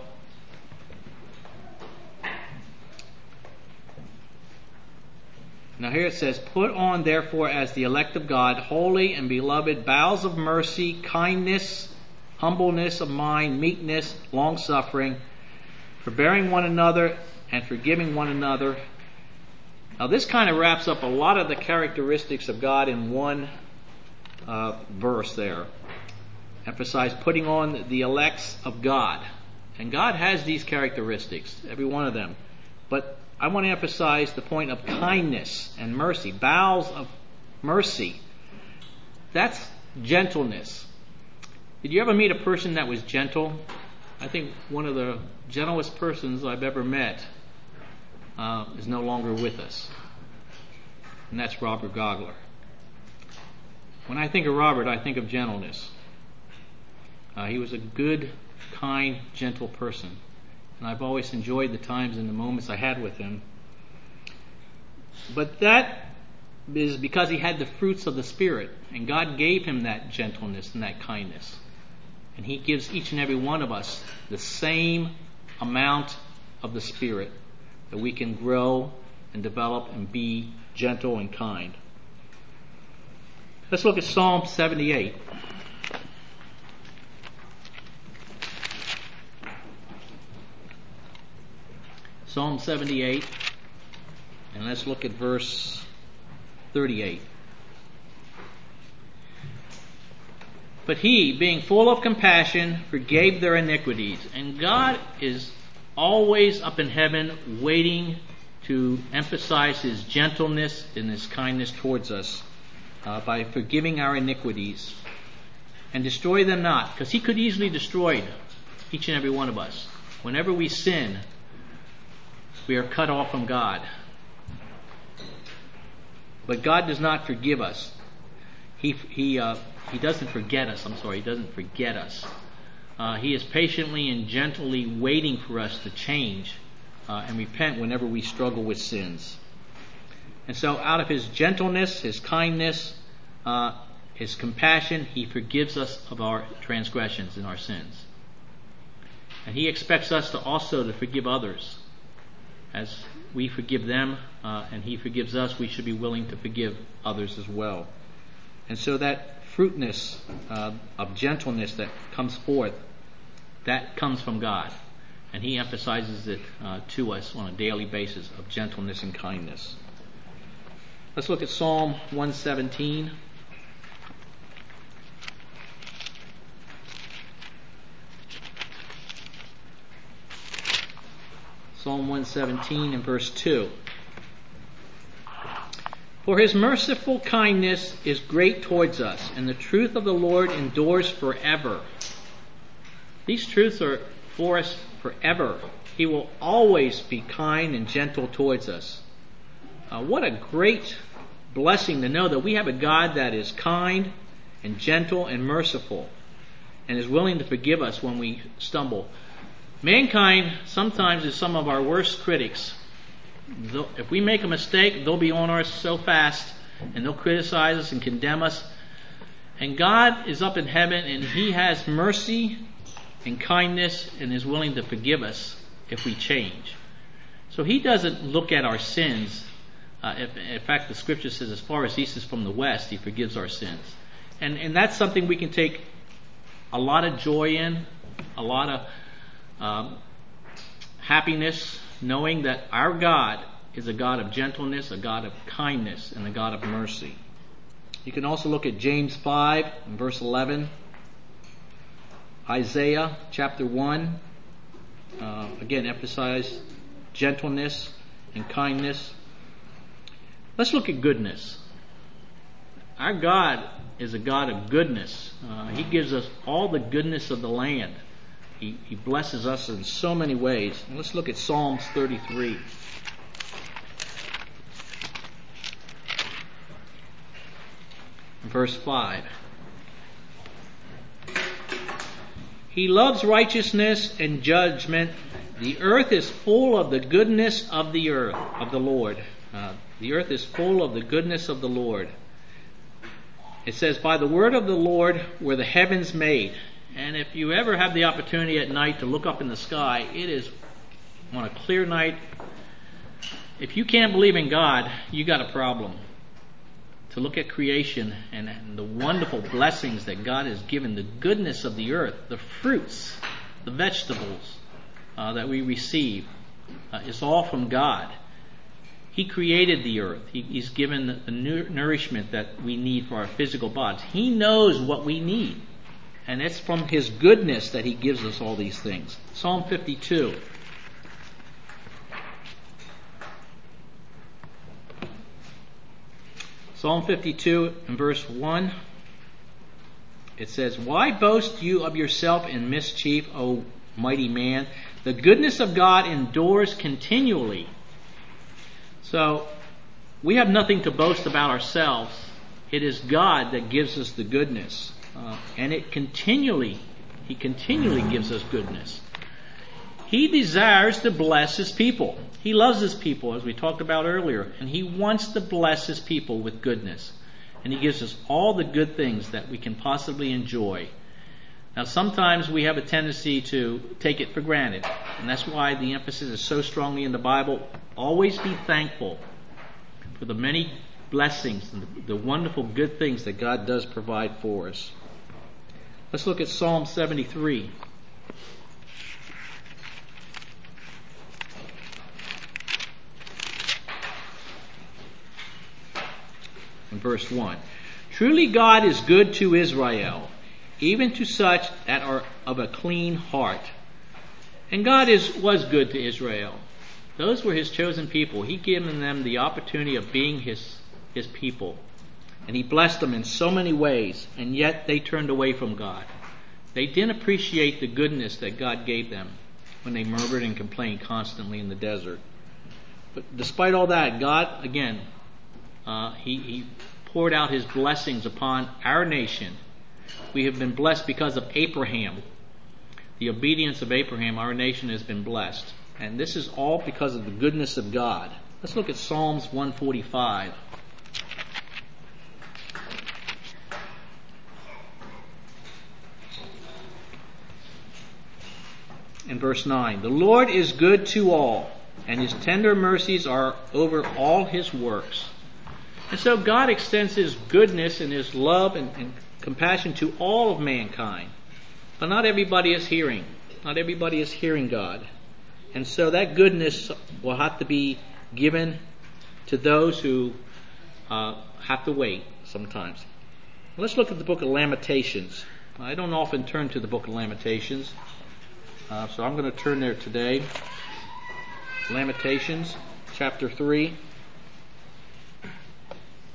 Now here it says, put on therefore as the elect of God, holy and beloved, bowels of mercy, kindness, humbleness of mind, meekness, long-suffering, forbearing one another and forgiving one another. Now this kind of wraps up a lot of the characteristics of God in one uh, verse there. Emphasize putting on the elects of God. And God has these characteristics, every one of them. But I want to emphasize the point of kindness and mercy. Bowels of mercy. That's gentleness. Did you ever meet a person that was gentle? I think one of the gentlest persons I've ever met uh, is no longer with us. And that's Robert Gogler. When I think of Robert, I think of gentleness. Uh, he was a good, kind, gentle person. And I've always enjoyed the times and the moments I had with him. But that is because he had the fruits of the Spirit. And God gave him that gentleness and that kindness. And he gives each and every one of us the same amount of the Spirit, that we can grow and develop and be gentle and kind. Let's look at Psalm seventy-eight. Psalm seventy-eight, and let's look at verse thirty-eight. But he, being full of compassion, forgave their iniquities. And God is always up in heaven waiting to emphasize his gentleness and his kindness towards us uh, by forgiving our iniquities. And destroy them not, because he could easily destroy each and every one of us. Whenever we sin, we are cut off from God. But God does not forgive us. He he uh, he doesn't forget us. I'm sorry, he doesn't forget us. Uh, he is patiently and gently waiting for us to change uh, and repent whenever we struggle with sins. And so, out of his gentleness, his kindness, uh, his compassion, he forgives us of our transgressions and our sins. And he expects us to also to forgive others. As we forgive them uh, and he forgives us, we should be willing to forgive others as well. And so that fruitness uh, of gentleness that comes forth, that comes from God. And he emphasizes it uh, to us on a daily basis of gentleness and kindness. Let's look at Psalm one seventeen. Psalm one seventeen and verse two. For his merciful kindness is great towards us, and the truth of the Lord endures forever. These truths are for us forever. He will always be kind and gentle towards us. Uh, what a great blessing to know that we have a God that is kind and gentle and merciful, and is willing to forgive us when we stumble. Mankind sometimes is some of our worst critics. If we make a mistake, they'll be on us so fast, and they'll criticize us and condemn us. And God is up in heaven, and He has mercy and kindness, and is willing to forgive us if we change. So He doesn't look at our sins. Uh, if, in fact, the Scripture says, as far as East is from the West, He forgives our sins. And, and that's something we can take a lot of joy in, a lot of um, happiness, knowing that our God is a God of gentleness, a God of kindness, and a God of mercy. You can also look at James five, verse eleven. Isaiah chapter one. Uh, again, emphasize gentleness and kindness. Let's look at goodness. Our God is a God of goodness. Uh, he gives us all the goodness of the land. He, he blesses us in so many ways. And let's look at Psalms thirty-three. Verse five. He loves righteousness and judgment. The earth is full of the goodness of the earth, of the Lord. Uh, the earth is full of the goodness of the Lord. It says, by the word of the Lord were the heavens made. And if you ever have the opportunity at night to look up in the sky, it is on a clear night. If you can't believe in God, you got a problem. To look at creation and, and the wonderful blessings that God has given, the goodness of the earth, the fruits, the vegetables uh, that we receive, uh, it's all from God. He created the earth. He, he's given the, the nourishment that we need for our physical bodies. He knows what we need. And it's from His goodness that He gives us all these things. Psalm fifty-two. Psalm fifty-two and verse one. It says, why boast you of yourself in mischief, O mighty man? The goodness of God endures continually. So, we have nothing to boast about ourselves. It is God that gives us the goodness. Uh, and it continually, He continually gives us goodness. He desires to bless His people. He loves His people, as we talked about earlier, and He wants to bless His people with goodness. And He gives us all the good things that we can possibly enjoy. Now, sometimes we have a tendency to take it for granted, and that's why the emphasis is so strongly in the Bible. Always be thankful for the many blessings and the, the wonderful good things that God does provide for us. Let's look at Psalm seventy-three. In verse one. Truly God is good to Israel, even to such that are of a clean heart. And God is was good to Israel. Those were His chosen people. He given them the opportunity of being His, His people. And He blessed them in so many ways, and yet they turned away from God. They didn't appreciate the goodness that God gave them when they murmured and complained constantly in the desert. But despite all that, God, again, uh, he, he poured out His blessings upon our nation. We have been blessed because of Abraham. The obedience of Abraham, our nation has been blessed. And this is all because of the goodness of God. Let's look at Psalms one forty-five. In verse nine. The Lord is good to all, and His tender mercies are over all His works. And so God extends His goodness and His love and, and compassion to all of mankind. But not everybody is hearing. Not everybody is hearing God. And so that goodness will have to be given to those who uh, have to wait sometimes. Let's look at the book of Lamentations. I don't often turn to the book of Lamentations, uh, so I'm going to turn there today. Lamentations, chapter three.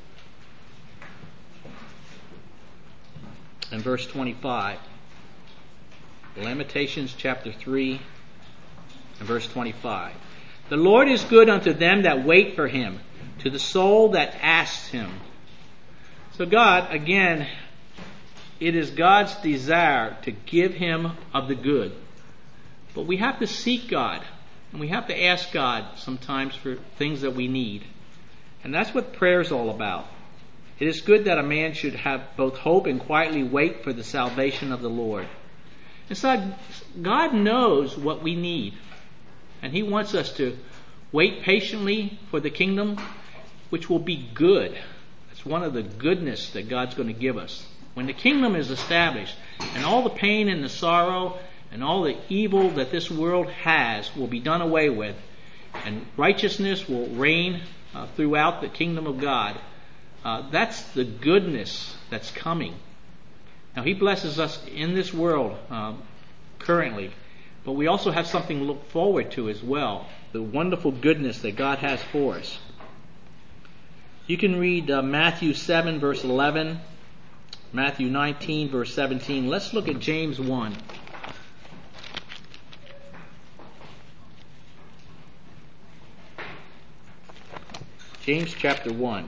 and verse twenty-five. Lamentations chapter three and verse twenty-five. The Lord is good unto them that wait for him, to the soul that asks him. So God, again, it is God's desire to give him of the good. But we have to seek God, and we have to ask God sometimes for things that we need. And that's what prayer is all about. It is good that a man should have both hope and quietly wait for the salvation of the Lord. And so God knows what we need. And he wants us to wait patiently for the kingdom, which will be good. It's one of the goodness that God's going to give us. When the kingdom is established, and all the pain and the sorrow and all the evil that this world has will be done away with, and righteousness will reign uh, throughout the kingdom of God, uh, that's the goodness that's coming. Now, he blesses us in this world um, currently, but we also have something to look forward to as well, the wonderful goodness that God has for us. You can read uh, Matthew seven, verse eleven, Matthew nineteen, verse seventeen. Let's look at James one. James chapter one.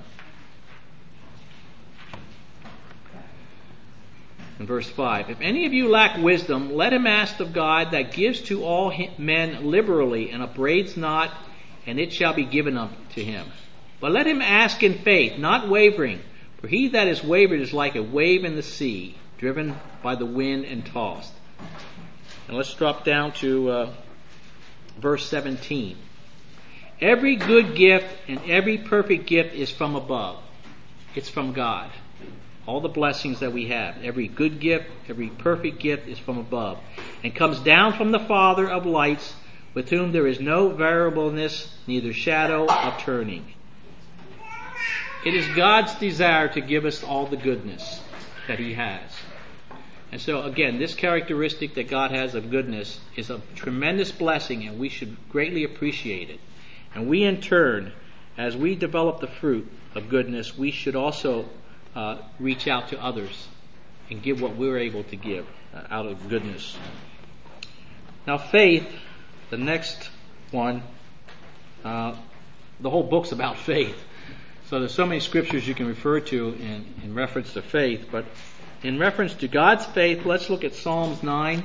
In verse five, if any of you lack wisdom, let him ask of God that gives to all men liberally and upbraids not, and it shall be given unto him. But let him ask in faith, not wavering, for he that is wavered is like a wave in the sea, driven by the wind and tossed. And let's drop down to uh, verse seventeen. Every good gift and every perfect gift is from above. It's from God. All the blessings that we have, every good gift, every perfect gift is from above, and comes down from the Father of lights, with whom there is no variableness, neither shadow of turning. It is God's desire to give us all the goodness that he has. And so again, this characteristic that God has of goodness is a tremendous blessing, and we should greatly appreciate it. And we in turn, as we develop the fruit of goodness, we should also Uh, reach out to others and give what we're able to give uh, out of goodness. Now faith, the next one, uh, the whole book's about faith. So there's so many scriptures you can refer to in, in reference to faith. But in reference to God's faith, let's look at Psalms nine.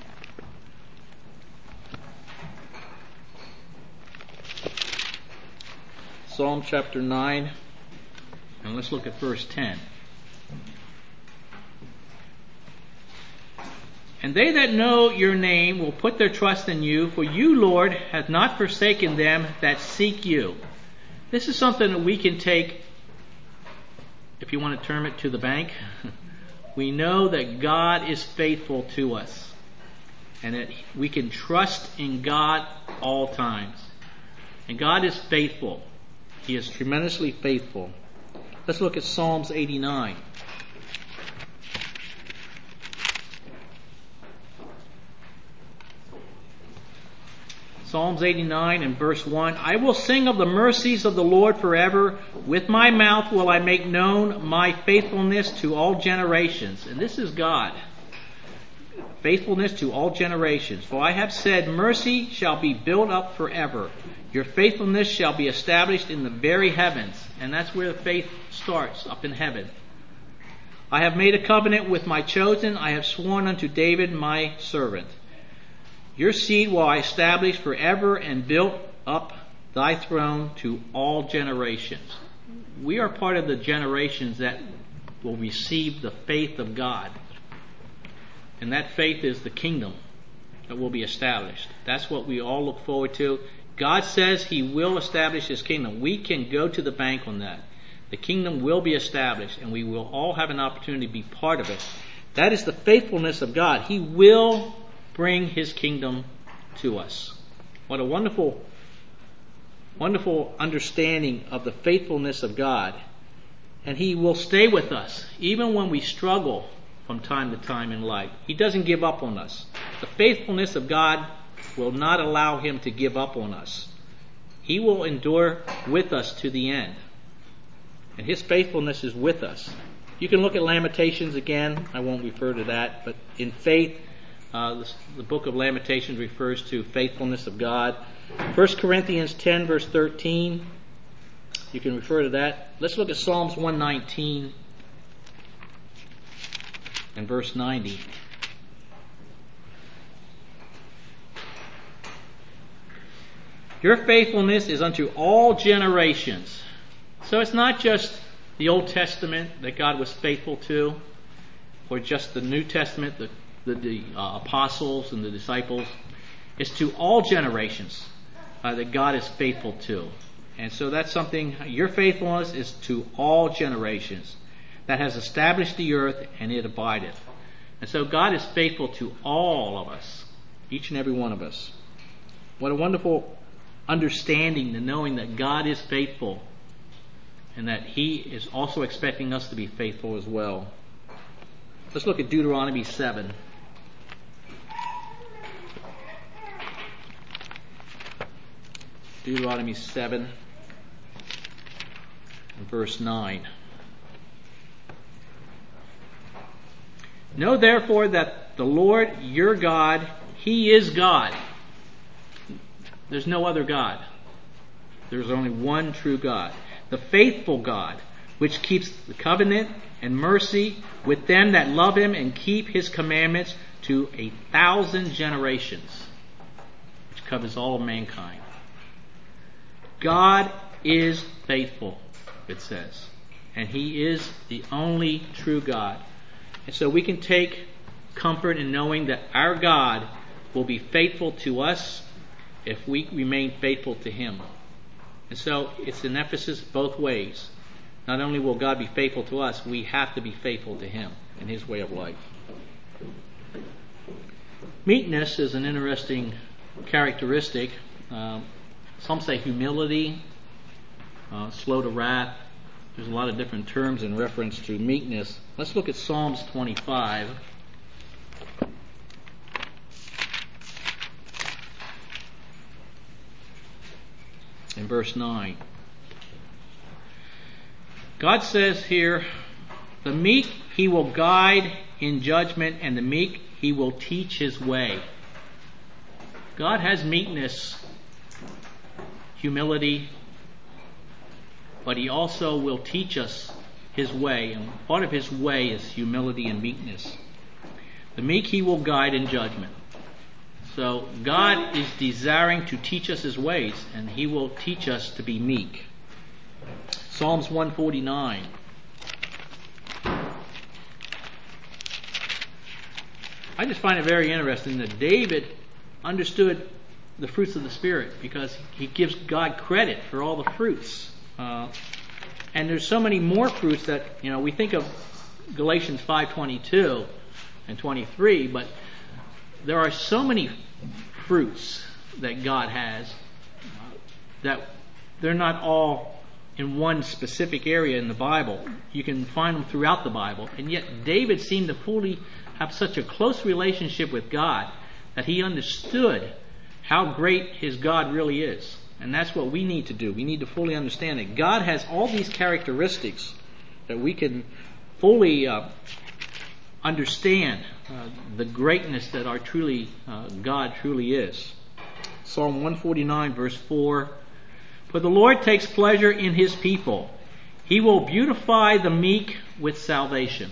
Psalm chapter nine. And let's look at verse ten. And they that know your name will put their trust in you, for you, Lord, hath not forsaken them that seek you. This is something that we can take, if you want to term it, to the bank. We know that God is faithful to us, and that we can trust in God all times. And God is faithful. He is tremendously faithful. Let's look at Psalms eighty-nine. Psalms eighty-nine and verse one. I will sing of the mercies of the Lord forever. With my mouth will I make known my faithfulness to all generations. And this is God. Faithfulness to all generations. For I have said, mercy shall be built up forever. Your faithfulness shall be established in the very heavens. And that's where the faith starts, up in heaven. I have made a covenant with my chosen. I have sworn unto David my servant. Your seed will I establish forever, and build up thy throne to all generations. We are part of the generations that will receive the faith of God. And that faith is the kingdom that will be established. That's what we all look forward to. God says he will establish his kingdom. We can go to the bank on that. The kingdom will be established, and we will all have an opportunity to be part of it. That is the faithfulness of God. He will bring his kingdom to us. What a wonderful, wonderful understanding of the faithfulness of God. And he will stay with us, even when we struggle from time to time in life. He doesn't give up on us. The faithfulness of God will not allow him to give up on us. He will endure with us to the end. And his faithfulness is with us. you can look at Lamentations again. I won't refer to that. But in faith, uh, the, the book of Lamentations refers to faithfulness of God. First Corinthians ten, verse thirteen. You can refer to that. Let's look at Psalms one nineteen and verse ninety. Your faithfulness is unto all generations. So it's not just the Old Testament that God was faithful to, or just the New Testament, the, the, the uh, apostles and the disciples. It's to all generations uh, that God is faithful to. And so that's something, your faithfulness is to all generations, that has established the earth, and it abideth. And so God is faithful to all of us, each and every one of us. What a wonderful understanding, the knowing that God is faithful, and that He is also expecting us to be faithful as well. Let's look at Deuteronomy seven. Deuteronomy seven and verse nine. Know therefore that the Lord your God, He is God. There's no other God. There's only one true God. The faithful God, which keeps the covenant and mercy with them that love Him and keep His commandments to a thousand generations, which covers all of mankind. God is faithful, it says. And He is the only true God. And so we can take comfort in knowing that our God will be faithful to us if we remain faithful to Him. And so it's an emphasis both ways. Not only will God be faithful to us, we have to be faithful to Him in His way of life. Meekness is an interesting characteristic. Um, some say humility, uh, slow to wrath. There's a lot of different terms in reference to meekness. Let's look at Psalms twenty-five. In verse nine. God says here, the meek He will guide in judgment, and the meek He will teach His way. God has meekness, humility, but He also will teach us His way. And part of His way is humility and meekness. The meek He will guide in judgment. So God is desiring to teach us His ways, and He will teach us to be meek. Psalms one forty-nine. I just find it very interesting that David understood the fruits of the Spirit, because he gives God credit for all the fruits. Uh, and there's so many more fruits that, you know, we think of Galatians five twenty-two and twenty-three, but there are so many fruits that God has uh, that they're not all in one specific area in the Bible. You can find them throughout the Bible. And yet David seemed to fully have such a close relationship with God that he understood how great his God really is. And that's what we need to do. We need to fully understand that God has all these characteristics that we can fully uh, understand uh, the greatness that our truly uh, God truly is. Psalm one forty-nine verse four. For the Lord takes pleasure in His people. He will beautify the meek with salvation.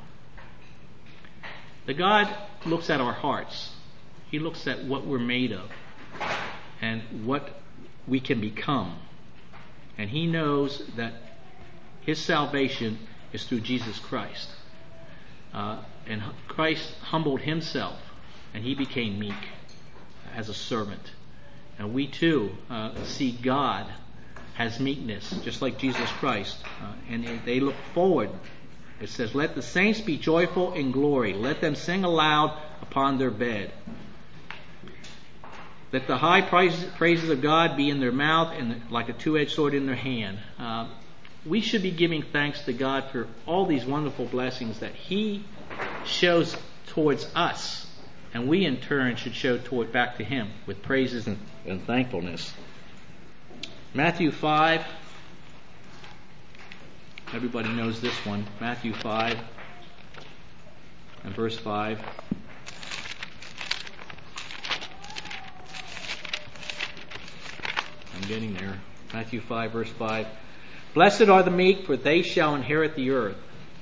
The God looks at our hearts. He looks at what we're made of and what we can become. And He knows that His salvation is through Jesus Christ. Uh, and Christ humbled Himself, and He became meek as a servant. And we too uh, see God as meekness, just like Jesus Christ. Uh, and they look forward. It says, let the saints be joyful in glory. Let them sing aloud upon their bed. Let the high praises of God be in their mouth and like a two-edged sword in their hand. Uh, we should be giving thanks to God for all these wonderful blessings that He shows towards us. And we in turn should show toward back to Him with praises and, and thankfulness. Matthew five. Everybody knows this one. Matthew five and verse five. I'm getting there. Matthew five, verse five. Blessed are the meek, for they shall inherit the earth.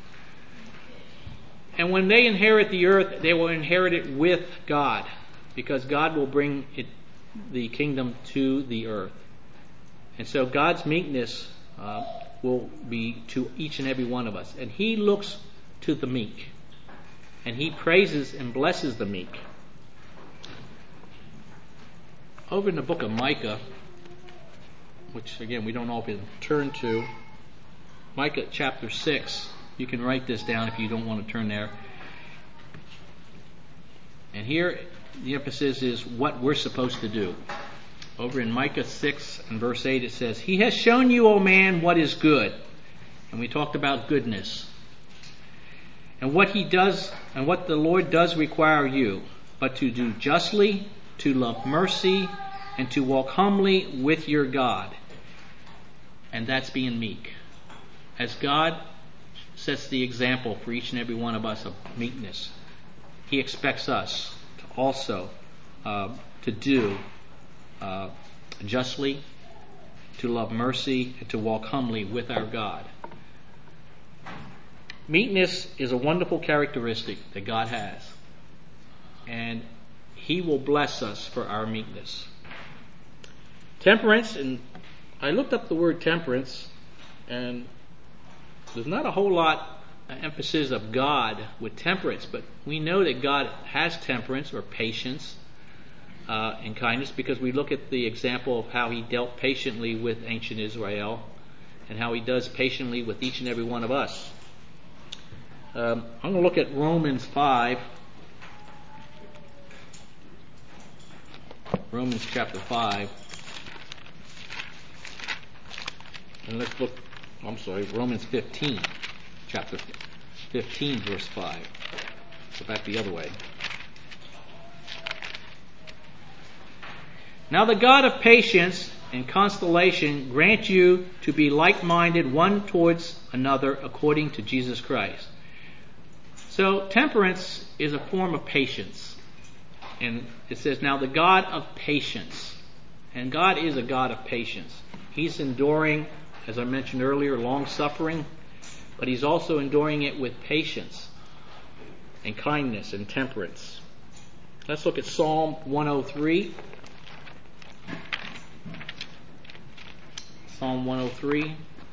And when they inherit the earth, they will inherit it with God, because God will bring it, the kingdom to the earth. And so God's meekness uh, will be to each and every one of us. And He looks to the meek. And He praises and blesses the meek. Over in the book of Micah, which again we don't often turn to, Micah chapter six, you can write this down if you don't want to turn there. And here the emphasis is what we're supposed to do. Over in Micah six and verse eight it says, He has shown you, O man, what is good. And we talked about goodness. And what He does, and what the Lord does require you, but to do justly, to love mercy, and to walk humbly with your God. And that's being meek. As God sets the example for each and every one of us of meekness, He expects us to also uh, to do uh, justly, to love mercy, and to walk humbly with our God. Meekness is a wonderful characteristic that God has, and He will bless us for our meekness. Temperance, and I looked up the word temperance, and there's not a whole lot of emphasis of God with temperance, but we know that God has temperance or patience uh, and kindness, because we look at the example of how He dealt patiently with ancient Israel and how He does patiently with each and every one of us. Um, I'm going to look at Romans five. Romans chapter five. And let's look, I'm sorry, Romans fifteen. Chapter fifteen, verse five. Go back the other way. Now the God of patience and consolation grant you to be like-minded one towards another according to Jesus Christ. So temperance is a form of patience. And it says, now the God of patience. And God is a God of patience. He's enduring, as I mentioned earlier, long-suffering, but He's also enduring it with patience and kindness and temperance. Let's look at Psalm one oh three. Psalm one oh three.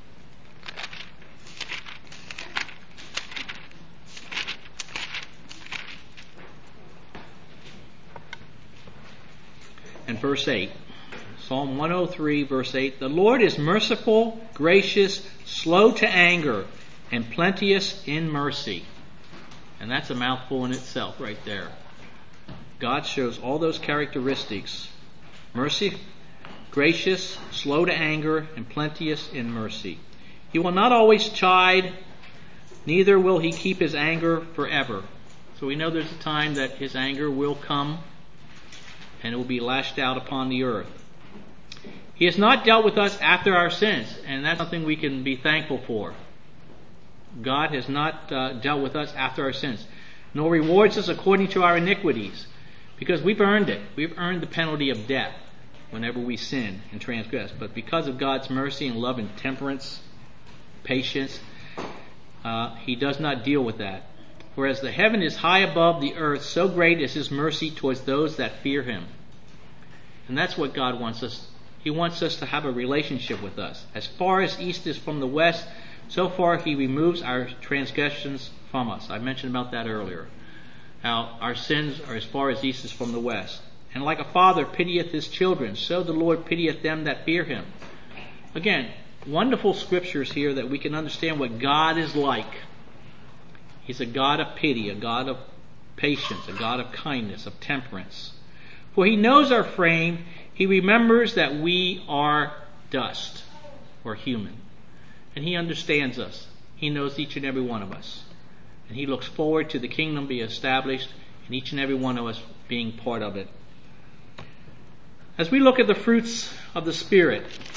And verse eight. Psalm one oh three, verse eight. The Lord is merciful, gracious, slow to anger, and plenteous in mercy. And that's a mouthful in itself right there. God shows all those characteristics. Mercy, gracious, slow to anger, and plenteous in mercy. He will not always chide, neither will He keep His anger forever. So we know there's a time that His anger will come, and it will be lashed out upon the earth. He has not dealt with us after our sins, and that's something we can be thankful for. God has not uh, dealt with us after our sins, nor rewards us according to our iniquities, because we've earned it. We've earned the penalty of death whenever we sin and transgress. But because of God's mercy and love and temperance, patience, uh, He does not deal with that. For as the heaven is high above the earth, so great is His mercy towards those that fear Him. And that's what God wants us. He wants us to have a relationship with us. As far as east is from the west, so far He removes our transgressions from us. I mentioned about that earlier. How our sins are as far as east is from the west. And like a father pitieth his children, so the Lord pitieth them that fear Him. Again, wonderful scriptures here that we can understand what God is like. He's a God of pity, a God of patience, a God of kindness, of temperance. For He knows our frame. He remembers that we are dust, or human. And He understands us. He knows each and every one of us. And He looks forward to the kingdom being established and each and every one of us being part of it. As we look at the fruits of the Spirit,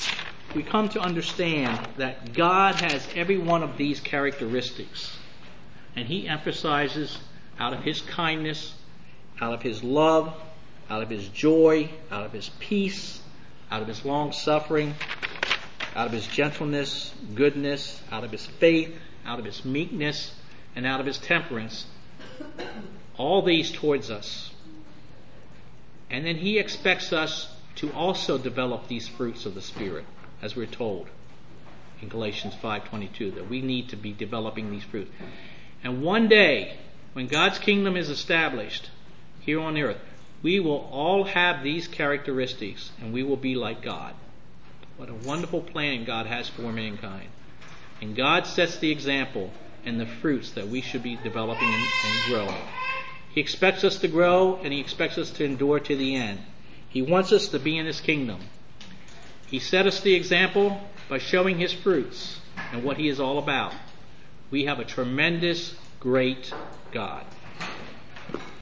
we come to understand that God has every one of these characteristics. And He emphasizes out of His kindness, out of His love, out of His joy, out of His peace, out of His long suffering, out of His gentleness, goodness, out of His faith, out of His meekness, and out of His temperance. All these towards us. And then He expects us to also develop these fruits of the Spirit, as we're told in Galatians five twenty-two, that we need to be developing these fruits. And one day, when God's kingdom is established here on earth, we will all have these characteristics, and we will be like God. What a wonderful plan God has for mankind. And God sets the example and the fruits that we should be developing and, and growing. He expects us to grow, and He expects us to endure to the end. He wants us to be in His kingdom. He set us the example by showing His fruits and what He is all about. We have a tremendous, great God.